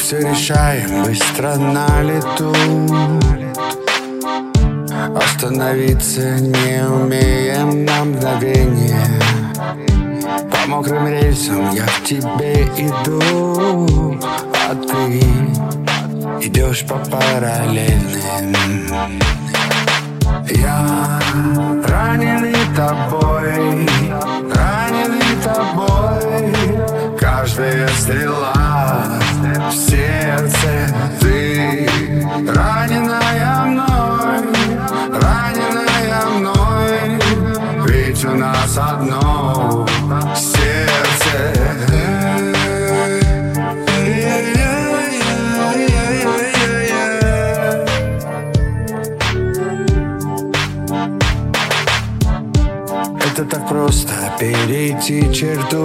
все решаем быстро на лету. Остановиться не умеем на мгновение. По мокрым рельсам я к тебе иду, а ты идешь по параллельным. Я раненый тобой, раненый тобой. Каждая стрела в сердце, ты раненая мной, раненая мной. Ведь у нас одно сердце. Это так просто перейти черту.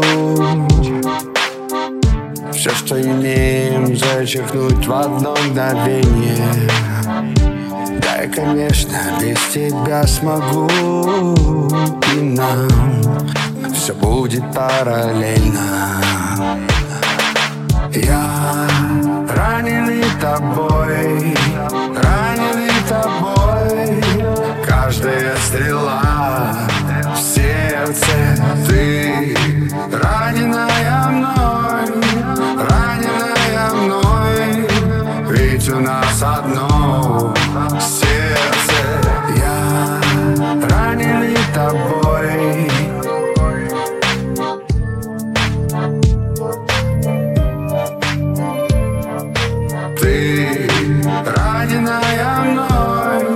Все, что имеем, зачеркнуть в одно мгновение. Да, я, конечно, без тебя смогу. И нам все будет параллельно. Я раненый тобой, раненый тобой. Каждая стрела в сердце, ты раненая мной, раненая мной. Ведь у нас одно сердце. Я раненый тобой. Ты раненая мной.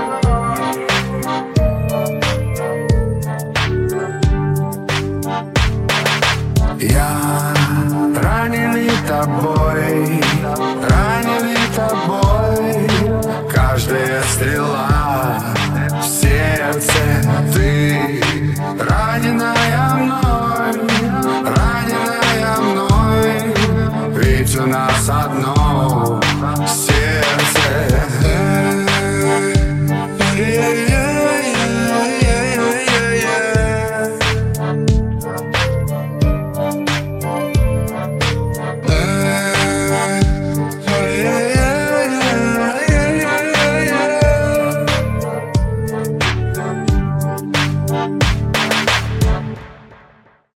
Я раненый тобой, раненый тобой. Каждая стрела в сердце, ты раненая мной, раненая мной. Ведь у нас одно сердце.